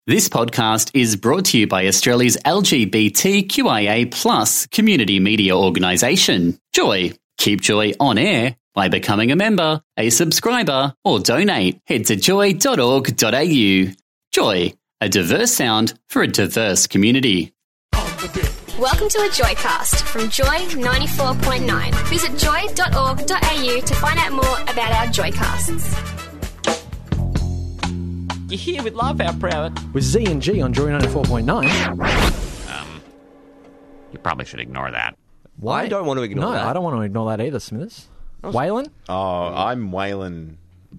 This podcast is brought to you by Australia's LGBTQIA+ community media organisation, Joy. Keep Joy on air by becoming a member, a subscriber, or donate. Head to joy.org.au. Joy, a diverse sound for a diverse community. Welcome to a Joycast from Joy 94.9. Visit joy.org.au to find out more about our Joycasts. You're here with Laugh Out Proud. With Z and G on Joy 94.9. You probably should ignore that. Why? I don't want to ignore that. No, I don't want to ignore that either, Smithers. Waylon? Oh, I'm Waylon.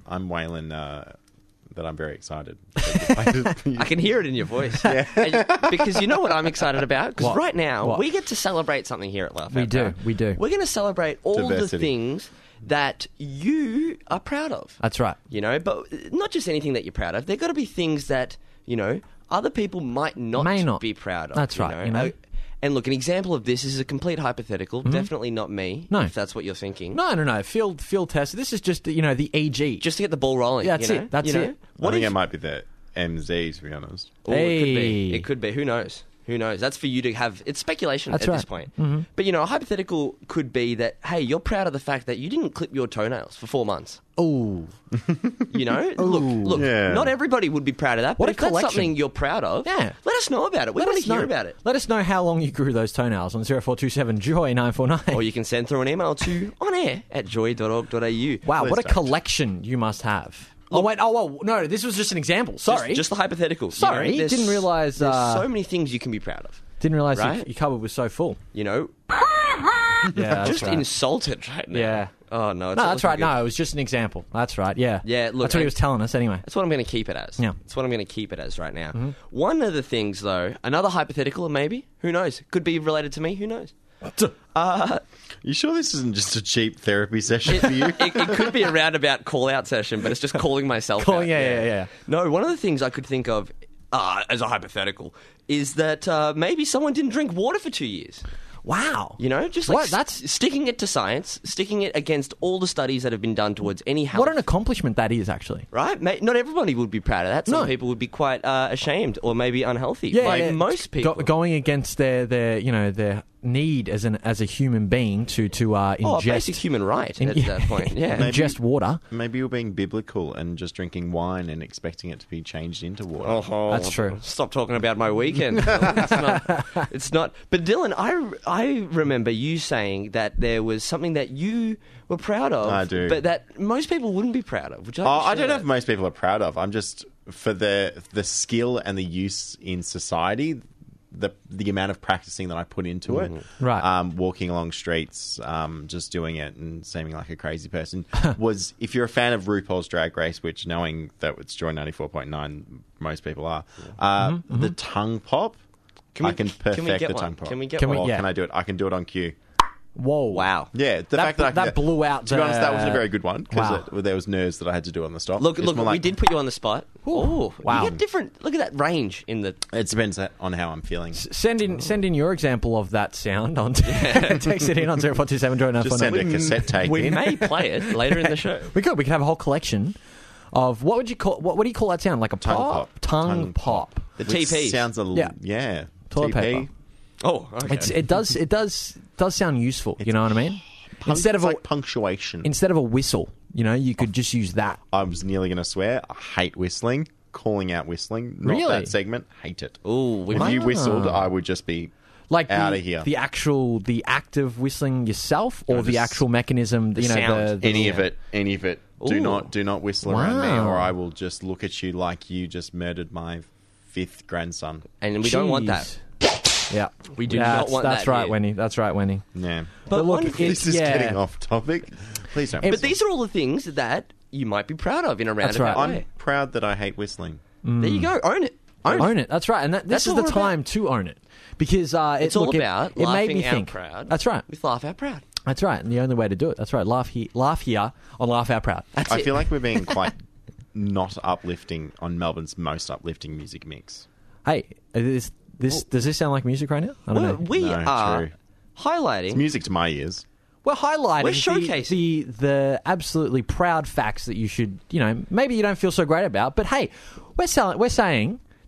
That I'm very excited. I can hear it in your voice. Yeah. Because you know what I'm excited about? Because What? right now, What? we get to celebrate something here at Laugh We Out do, Proud. we do. We're going to celebrate all the Diversity. things that you are proud of. That's right. You know, but not just anything that you're proud of. There got to be things that, you know, other people might not, May not. be proud of. That's right, you know. And look, an example of this is a complete hypothetical. Definitely not me, No. if that's what you're thinking. No. Field test. This is just, the EG. Just to get the ball rolling. Yeah, that's you know? it, that's You know? it. I think it might be the MZ, to be honest. Oh, it could be. Hey. It could be. Who knows? Who knows? That's for you to have. It's speculation That's at right. this point. Mm-hmm. But, you know, a hypothetical could be that, hey, you're proud of the fact that you didn't clip your toenails for 4 months. Ooh. You know? Look, Yeah. not everybody would be proud of that. What But a if that's collection. something you're proud of, Yeah. let us know about it. We want to hear about it. Let us know how long you grew those toenails on 0427 Joy 949. Or you can send through an email to onair@joy.org.au. Wow, what a don't. collection you must have. Well, no, this was just an example. Sorry. Just the hypothetical. You Sorry, know, there's- didn't realise, There's so many things you can be proud of. Didn't realise Right? your cupboard was so full. You know? Yeah, that's Just right. insulted right now. Yeah. Oh, no. It's No, not that's right. looking good. No, it was just an example. That's right. Yeah. Yeah, look, That's what he and- was telling us anyway. That's what I'm going to keep it as. Yeah. That's what I'm going to keep it as right now. One of the things, though, another hypothetical, maybe, who knows? Could be related to me, who knows? You sure this isn't just a cheap therapy session for you? It could be a roundabout call-out session, but it's just calling myself out. Yeah. No, one of the things I could think of as a hypothetical is that maybe someone didn't drink water for 2 years. Wow. You know, just like What? That's- sticking it to science, sticking it against all the studies that have been done towards any health. What an accomplishment that is, actually. Right? Not everybody would be proud of that. Some No. people would be quite ashamed or maybe unhealthy. Like most people. going against their need as a human being to a basic ingest human right at that point. Yeah. ingest water. Maybe you're being biblical and just drinking wine and expecting it to be changed into water. Oh, That's true. Stop talking about my weekend. It's not. But Dylan, I remember you saying that there was something that you were proud of. I do. But that most people wouldn't be proud of. Would you like to I share don't know if that? most people are proud of. I'm just, for the skill and the use in society, the amount of practicing that I put into it. Right. Walking along streets, just doing it and seeming like a crazy person. Was, if you're a fan of RuPaul's Drag Race, which knowing that it's Joy 94.9, most people are, the tongue pop, I can perfect get the one? tongue pop. Can we get Can we- one? yeah. Can I do it? I can do it on cue. Whoa. Wow. Yeah, the fact that that blew out. To be honest, that wasn't a very good one because Wow. there was nerves that I had to do on the stop. Look, It's look, more we like- did put you on the spot. Oh, Wow. You get different. Look at that range in the. It depends on how I'm feeling. Send in your example of that sound on text it in on 0427 Joy Just send a cassette tape We in. may play it later in the show. We could have a whole collection of what do you call that sound? Like a Tongue pop? pop. Tongue pop. The Which TP sounds a Yeah. yeah. Toilet TP. paper. Oh, okay. It does sound useful. You know what I mean? Instead of it's a like punctuation. instead of a whistle, you could just use that. I was nearly going to swear. I hate whistling. Calling out whistling. Not Really? that segment. Hate it. Ooh, we if might- you whistled, I would just be Like out of here. the act of whistling yourself, or No, the just actual mechanism. the sound. any of it. Any of it. Do Ooh. not whistle around me, Wow. or I will just look at you like you just murdered my 5th grandson. and we don't want that. Jeez. Yeah, We do Yeah, not that's- want That's that right, here. Wendy. That's right, Wendy. Yeah. But look, one- This is getting off topic. Please don't. But whistle. these are all the things that you might be proud of in a That's roundabout right. way. I'm proud that I hate whistling. There you go. Own it. Own it. That's right, and this That's is what the we're time about. to own it because It's all about it made laughing me out think. proud. That's right. With Laugh Out Proud. That's right, and the only way to do it. That's right. Laugh here on Laugh Out Proud. That's I it. feel like we're being quite not uplifting on Melbourne's most uplifting music mix. Hey, does this sound like music right now? I don't know. We No, are true. highlighting. It's music to my ears. We're highlighting We're showcasing. the absolutely proud facts that you should, maybe you don't feel so great about, but hey, we're saying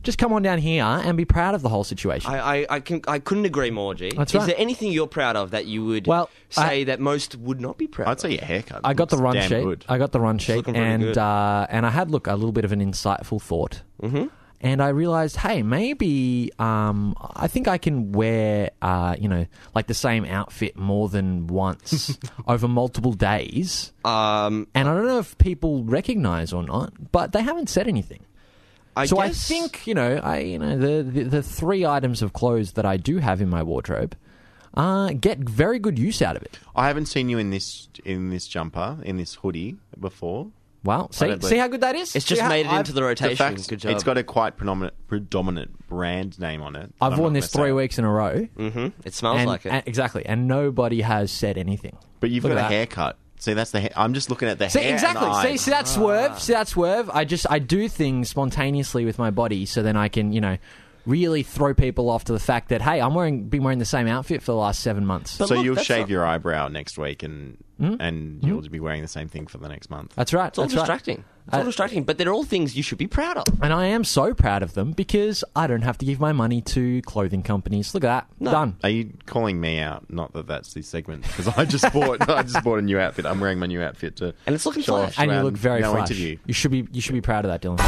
just come on down here and be proud of the whole situation. I couldn't agree more, G. That's Is right. there anything you're proud of that you would say that most would not be proud I'd of? say your haircut. I got the looks run damn sheet. good. I got the run sheet, looking pretty and good. and I had a little bit of an insightful thought. Mm-hmm. And I realized, hey, maybe I think I can wear, like the same outfit more than once over multiple days. And I don't know if people recognize or not, but they haven't said anything. I think, the 3 items of clothes that I do have in my wardrobe get very good use out of it. I haven't seen you in this jumper, in this hoodie before. Wow. don't See how good that is? It's just made it into the The rotation. fact Good job. it's got a quite predominant brand name on it. I've I'm worn not this gonna 3 say. weeks in a row. It smells like it. Exactly. And nobody has said anything. But you've Look got at a that. haircut. See, that's the hair. I'm just looking at the See, hair. exactly. And eyes. See that swerve? See that swerve? I do things spontaneously with my body so then I can, really throw people off to the fact that, hey, been wearing the same outfit for the last 7 months. So look, you'll that's shave not- your eyebrow next week and you'll be wearing the same thing for the next month. That's right. It's all that's right. distracting. It's all distracting, but they're all things you should be proud of. And I am so proud of them because I don't have to give my money to clothing companies. Look at that. Done. Are you calling me out? Not that that's the segment, because I just bought a new outfit. I'm wearing my new outfit to And it's looking show fly. off And you around look very no fresh. interview. You should be proud of that, Dylan.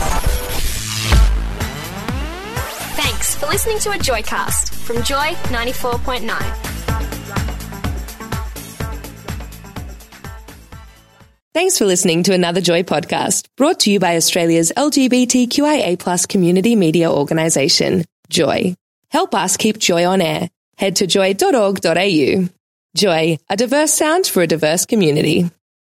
Thanks for listening to a Joycast from Joy 94.9. Thanks for listening to another Joy podcast, brought to you by Australia's LGBTQIA+ community media organisation, Joy. Help us keep Joy on air. Head to joy.org.au. Joy, a diverse sound for a diverse community.